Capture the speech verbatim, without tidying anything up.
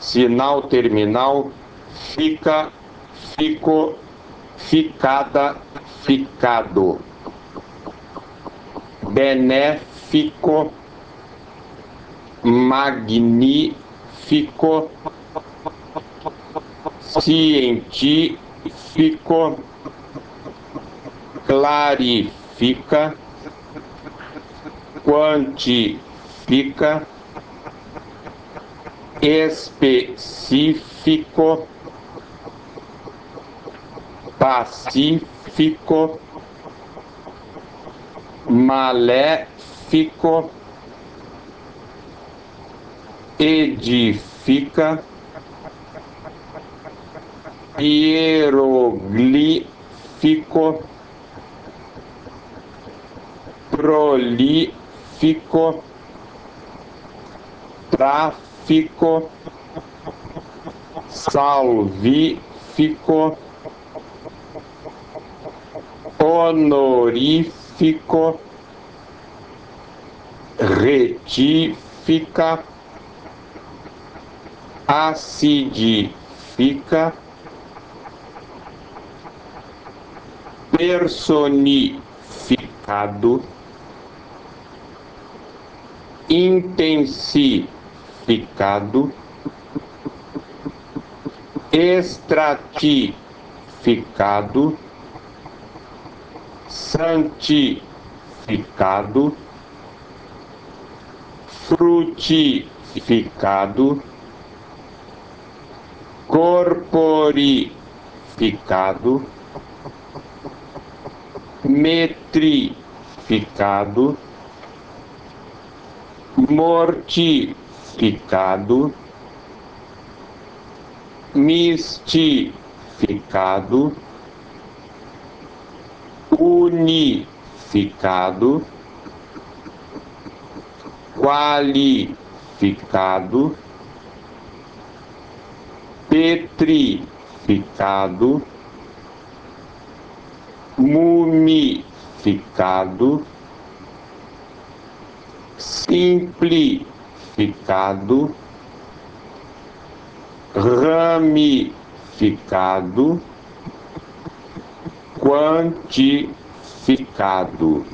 sinal terminal, fica, fico, ficada, ficado, benéfico, magnífico, científico, clarifica, quantifica, específico, pacífico, maléfico, edifica, hieroglífico, prolífico, tráfico, salvífico, honorífico, retífica, acidifica, personificado, intensificado, estratificado, santificado, frutificado, corporificado, metrificado, mortificado, mistificado, unificado, qualificado, petrificado, mumificado, simplificado, ramificado, quantificado.